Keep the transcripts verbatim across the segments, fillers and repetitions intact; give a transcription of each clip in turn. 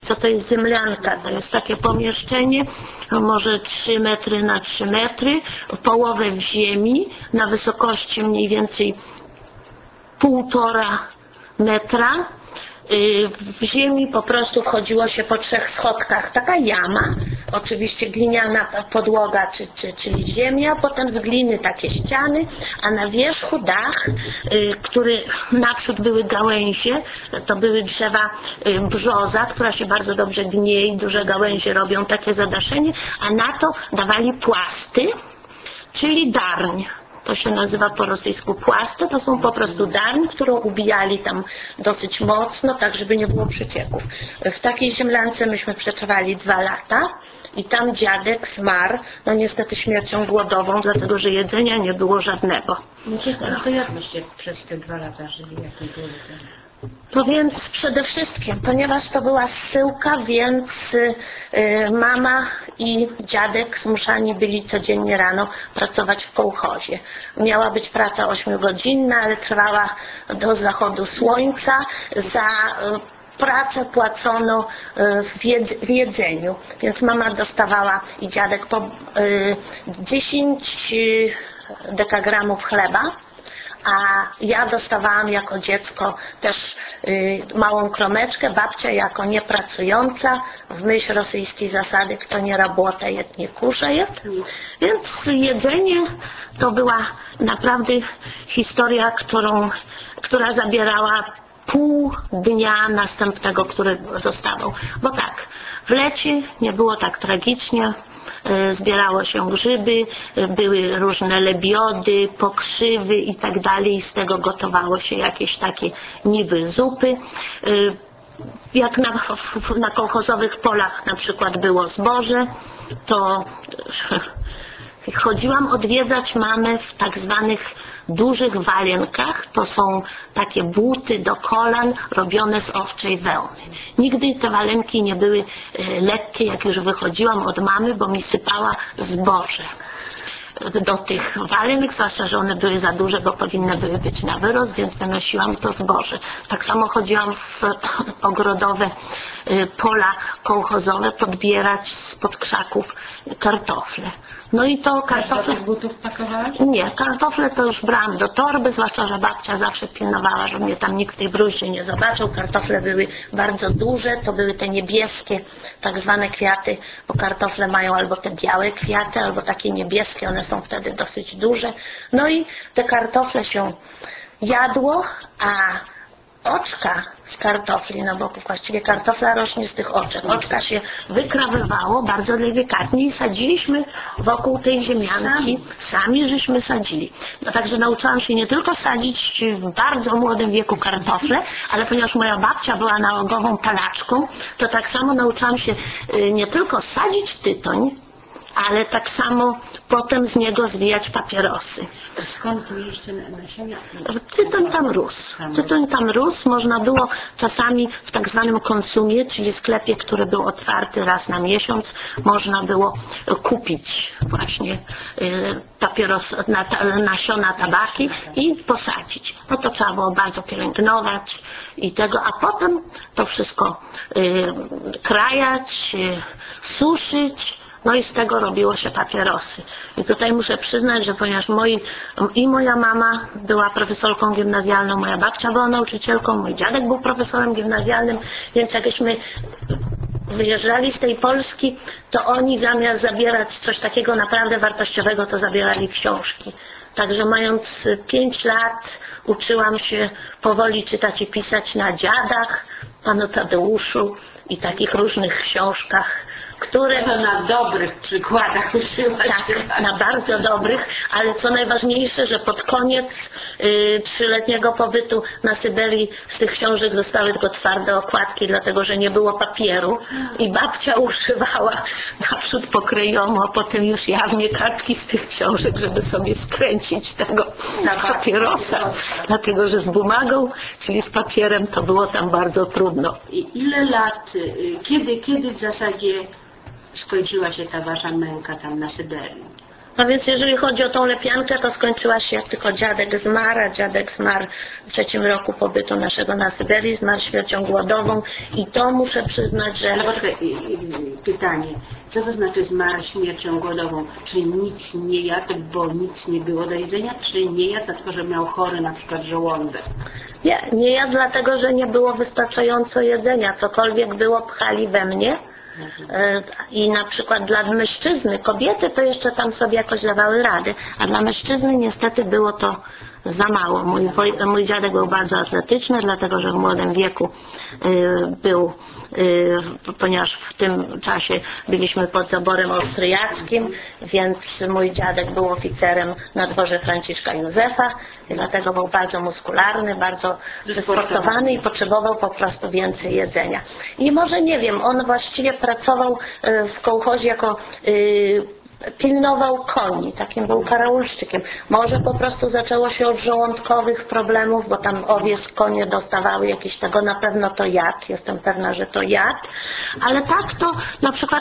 co to jest ziemlianka. To jest takie pomieszczenie, może trzy metry na trzy metry, połowę w ziemi, na wysokości mniej więcej półtora metra. W ziemi po prostu wchodziło się po trzech schodkach, taka jama, oczywiście gliniana podłoga, czy, czy, czyli ziemia, potem z gliny takie ściany, a na wierzchu dach, który naprzód były gałęzie, to były drzewa brzoza, która się bardzo dobrze gnieje i duże gałęzie robią takie zadaszenie, a na to dawali płasty, czyli darń. To się nazywa po rosyjsku płasty, to są po prostu darń, którą ubijali tam dosyć mocno, tak żeby nie było przecieków. W takiej ziemlance myśmy przetrwali dwa lata i tam dziadek zmarł, no niestety śmiercią głodową, dlatego że jedzenia nie było żadnego. No to, no to jak byście przez te dwa lata żyli, jak nie było jedzenia? No więc przede wszystkim, ponieważ to była zsyłka, więc y, mama i dziadek zmuszani byli codziennie rano pracować w kołchozie. Miała być praca ośmiogodzinna, ale trwała do zachodu słońca. Za y, pracę płacono y, w, jedz w jedzeniu, więc mama dostawała i dziadek po y, dziesięć dekagramów chleba, a ja dostawałam jako dziecko też y, małą kromeczkę, babcia jako niepracująca, w myśl rosyjskiej zasady, kto nie rabota jed, nie kuszeje. Więc jedzenie to była naprawdę historia, którą, która zabierała pół dnia następnego, który zostawał. Bo tak, w lecie nie było tak tragicznie, zbierało się grzyby, były różne lebiody, pokrzywy i tak dalej, i z tego gotowało się jakieś takie niby zupy. Jak na, na kołchozowych polach na przykład było zboże, to chodziłam odwiedzać mamę w tak zwanych dużych walienkach. To są takie buty do kolan robione z owczej wełny. Nigdy te walenki nie były lekkie, jak już wychodziłam od mamy, bo mi sypała zboże do tych walenek, zwłaszcza, że one były za duże, bo powinny były być na wyrost, więc wynosiłam to zboże. Tak samo chodziłam w ogrodowe pola kołchozowe podbierać spod krzaków kartofle. No i to kartofle... Do tych butów pakowałaś? Nie, kartofle to już brałam do torby, zwłaszcza, że babcia zawsze pilnowała, żeby mnie tam nikt w tej bruździe nie zobaczył. Kartofle były bardzo duże, to były te niebieskie, tak zwane kwiaty, bo kartofle mają albo te białe kwiaty, albo takie niebieskie, one są wtedy dosyć duże. No i te kartofle się jadło, a oczka z kartofli, no bo właściwie kartofla rośnie z tych oczek. Oczka się wykrawywało bardzo delikatnie i sadziliśmy wokół tej ziemianki. Sami żeśmy sadzili. No także nauczyłam się nie tylko sadzić w bardzo młodym wieku kartofle, ale ponieważ moja babcia była nałogową palaczką, to tak samo nauczyłam się nie tylko sadzić tytoń, ale tak samo potem z niego zwijać papierosy. Skąd tu jeszcze nasienia? Tytoń tam rósł. Tytoń tam rósł. Można było czasami w tak zwanym konsumie, czyli sklepie, który był otwarty raz na miesiąc, można było kupić właśnie papieros, nasiona tabaki i posadzić. No to trzeba było bardzo pielęgnować i tego, a potem to wszystko krajać, suszyć. No i z tego robiło się papierosy. I tutaj muszę przyznać, że ponieważ moi, i moja mama była profesorką gimnazjalną, moja babcia była nauczycielką, mój dziadek był profesorem gimnazjalnym, więc jakbyśmy wyjeżdżali z tej Polski, to oni zamiast zabierać coś takiego naprawdę wartościowego, to zabierali książki. Także mając pięć lat uczyłam się powoli czytać i pisać na Dziadach, Panu Tadeuszu i takich różnych książkach, które... To na dobrych przykładach uczyłaś. Tak, na bardzo dobrych, ale co najważniejsze, że pod koniec y, trzyletniego pobytu na Syberii z tych książek zostały tylko twarde okładki, dlatego że nie było papieru i babcia używała naprzód pokryjomu, a potem już jawnie kartki z tych książek, żeby sobie skręcić tego papierosa, dlatego że z bumagą, czyli z papierem, to było tam bardzo trudno. I ile lat, kiedy, kiedy w zasadzie skończyła się ta wasza męka tam na Syberii? No więc jeżeli chodzi o tą lepiankę, to skończyła się, jak tylko dziadek zmarł, a dziadek zmarł w trzecim roku pobytu naszego na Syberii, zmarł śmiercią głodową i to muszę przyznać, że... Ale poczekaj, y, y, pytanie, co to znaczy zmarł śmiercią głodową? Czy nic nie jadł, bo nic nie było do jedzenia, czy nie jadł, tylko że miał chory na przykład żołądek? Nie, nie ja dlatego, że nie było wystarczająco jedzenia, cokolwiek było pchali we mnie. I na przykład dla mężczyzny, kobiety to jeszcze tam sobie jakoś dawały rady, a dla mężczyzny niestety było to za mało. Mój, woj, mój dziadek był bardzo atletyczny, dlatego że w młodym wieku y, był, y, ponieważ w tym czasie byliśmy pod zaborem austriackim, więc mój dziadek był oficerem na dworze Franciszka Józefa i dlatego był bardzo muskularny, bardzo wysportowany i potrzebował po prostu więcej jedzenia. I może nie wiem, on właściwie pracował y, w kołchozie jako y, pilnował koni, takim był karaulszczykiem. Może po prostu zaczęło się od żołądkowych problemów, bo tam owiec konie dostawały jakieś tego, na pewno to jadł, jestem pewna, że to jadł, ale tak to na przykład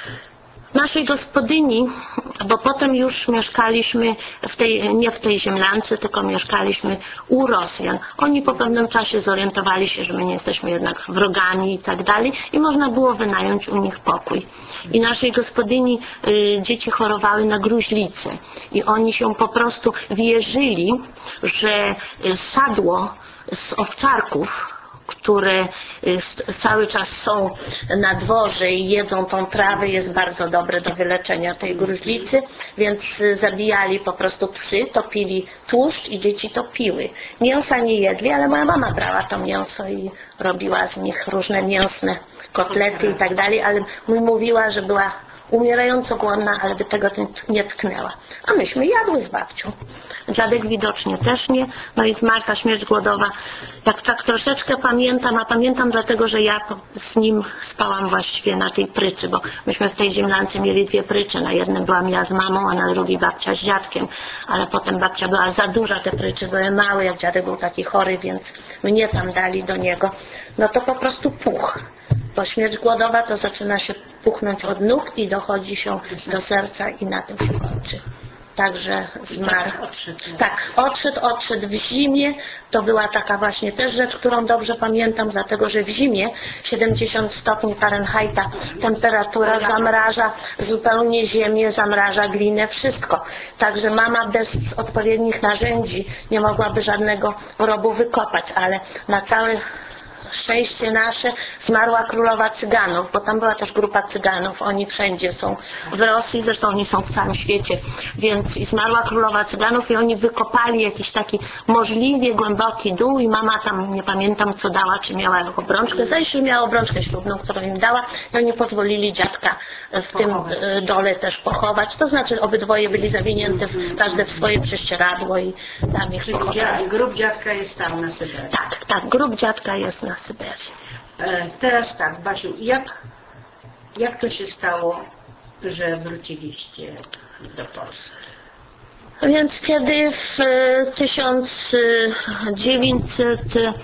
naszej gospodyni, bo potem już mieszkaliśmy w tej, nie w tej ziemlance, tylko mieszkaliśmy u Rosjan. Oni po pewnym czasie zorientowali się, że my nie jesteśmy jednak wrogami i tak dalej i można było wynająć u nich pokój. I naszej gospodyni y, dzieci chorowały na gruźlicę i oni się po prostu wierzyli, że y, sadło z owczarków, które cały czas są na dworze i jedzą tą trawę, jest bardzo dobre do wyleczenia tej gruźlicy, więc zabijali po prostu psy, topili tłuszcz i dzieci to piły. Mięsa nie jedli, ale moja mama brała to mięso i robiła z nich różne mięsne kotlety i tak dalej, ale mówiła, że była umierająco głodna, ale by tego nie tknęła. A myśmy jadły z babcią. Dziadek widocznie też nie. No i zmarł ta śmierć głodowa. Jak tak troszeczkę pamiętam, a pamiętam dlatego, że ja z nim spałam właściwie na tej pryczy, bo myśmy w tej ziemlance mieli dwie prycze. Na jednym byłam ja z mamą, a na drugiej babcia z dziadkiem. Ale potem babcia była za duża, te pryczy były małe, jak dziadek był taki chory, więc mnie tam dali do niego. No to po prostu puch. Bo śmierć głodowa to zaczyna się puchnąć od nóg i dochodzi się do serca i na tym się kończy. Także zmarł. Tak, odszedł, odszedł w zimie. To była taka właśnie też rzecz, którą dobrze pamiętam, dlatego że w zimie siedemdziesiąt stopni Fahrenheita temperatura zamraża zupełnie ziemię, zamraża glinę, wszystko. Także mama bez odpowiednich narzędzi nie mogłaby żadnego robu wykopać, ale na całe szczęście nasze zmarła królowa Cyganów, bo tam była też grupa Cyganów, oni wszędzie są w Rosji, zresztą oni są w całym świecie, więc i zmarła królowa Cyganów i oni wykopali jakiś taki możliwie głęboki dół i mama tam, nie pamiętam co dała, czy miała obrączkę, zdaje się, że miała obrączkę ślubną, którą im dała i oni pozwolili dziadka w tym pochować. dole też pochować, to znaczy obydwoje byli zawinięte w, każde w swoje prześcieradło i tam ich pochowali. Grób dziadka jest tam na Syberii. Tak, tak, grób dziadka jest na Syberii. E, teraz tak, Basiu, jak, jak to się stało, że wróciliście do Polski? Więc kiedy w tysiąc dziewięćset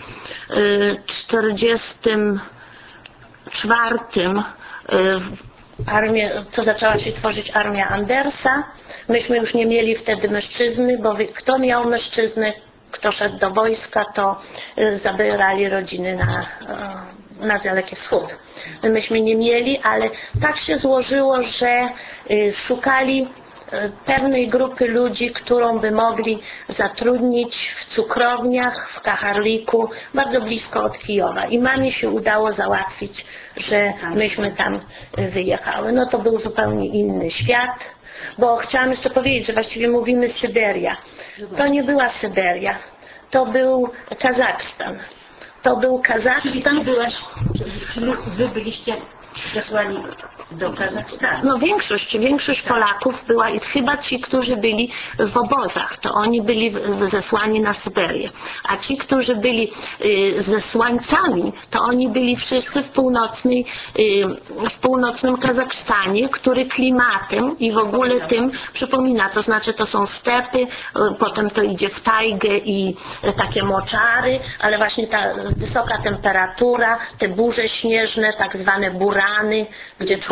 czterdziestym czwartym armię, to zaczęła się tworzyć armia Andersa, myśmy już nie mieli wtedy mężczyzny, bo kto miał mężczyznę, kto szedł do wojska, to zabierali rodziny na, na Dalekie Wschód. Myśmy nie mieli, ale tak się złożyło, że szukali pewnej grupy ludzi, którą by mogli zatrudnić w cukrowniach, w Kacharliku, bardzo blisko od Kijowa. I mamie się udało załatwić, że myśmy tam wyjechały. No to był zupełnie inny świat, bo chciałam jeszcze powiedzieć, że właściwie mówimy Syberia. To nie była Syberia, to był Kazachstan. To był Kazachstan. Byłaś, wy byliście zesłani do Kazachstanu. No większość, większość Polaków była i chyba ci, którzy byli w obozach, to oni byli zesłani na Syberię. A ci, którzy byli y, zesłańcami, to oni byli wszyscy w północnej, y, w północnym Kazachstanie, który klimatem i w ogóle tym przypomina, to znaczy to są stepy, y, potem to idzie w tajgę i y, takie moczary, ale właśnie ta wysoka temperatura, te burze śnieżne, tak zwane burany, gdzie człowiek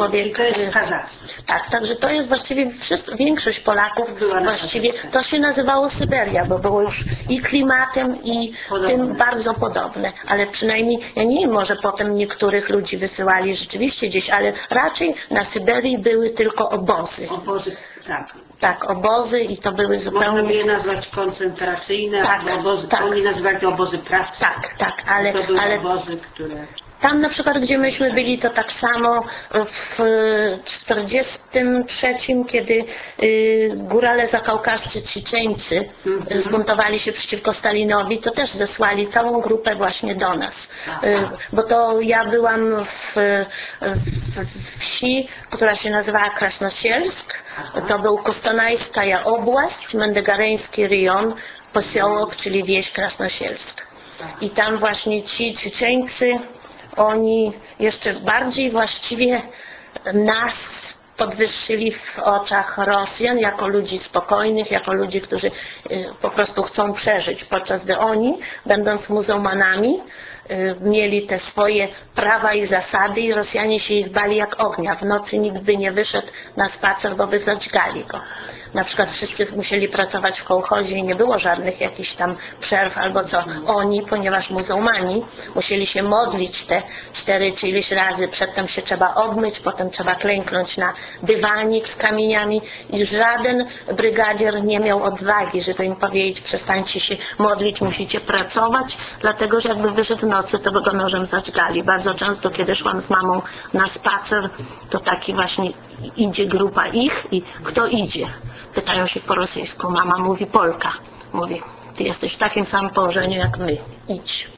człowiek... to jest Kazachstan. Tak, także to jest właściwie wszyscy, większość Polaków Była na właściwie, Kazachstanie. to się nazywało Syberia, bo było już i klimatem, i Podobne. tym bardzo podobne, ale przynajmniej, ja nie wiem, może potem niektórych ludzi wysyłali rzeczywiście gdzieś, ale raczej na Syberii były tylko obozy. Obozy, tak. Tak, obozy i to były Można zupełnie... by je nazwać koncentracyjne, Tak, bo obozy, tak. oni nazywali to obozy pracy. Tak, tak, ale, to były ale obozy, które... tam na przykład, gdzie myśmy byli, to tak samo w czterdziestym trzecim, kiedy y, górale zakaukascy Czeczeńcy Mhm. zbuntowali się przeciwko Stalinowi, to też zesłali całą grupę właśnie do nas. Aha. Y, bo to ja byłam w, w, w wsi, która się nazywała Krasnosielsk. Aha. To był Kostanajskaja Obłast, Mendegareński rejon, posiołek, czyli wieś Krasnosielsk. I tam właśnie ci Czeczeńcy, oni jeszcze bardziej właściwie nas podwyższyli w oczach Rosjan jako ludzi spokojnych, jako ludzi, którzy y, po prostu chcą przeżyć, podczas gdy oni, będąc muzułmanami, y, mieli te swoje prawa i zasady i Rosjanie się ich bali jak ognia. W nocy nikt by nie wyszedł na spacer, bo by zadźgali go. Na przykład wszyscy musieli pracować w kołchozie i nie było żadnych jakichś tam przerw albo co. Oni, ponieważ muzułmani, musieli się modlić te cztery czy ileś razy. Przedtem się trzeba obmyć, potem trzeba klęknąć na dywanik z kamieniami i żaden brygadzier nie miał odwagi, żeby im powiedzieć: przestańcie się modlić, musicie pracować, dlatego że jakby wyszedł w nocy, to by go nożem zadźgali. Bardzo często, kiedy szłam z mamą na spacer, to taki właśnie idzie grupa ich i kto idzie? Pytają się po rosyjsku. Mama mówi: Polka. Mówi: ty jesteś w takim samym położeniu jak my. Idź.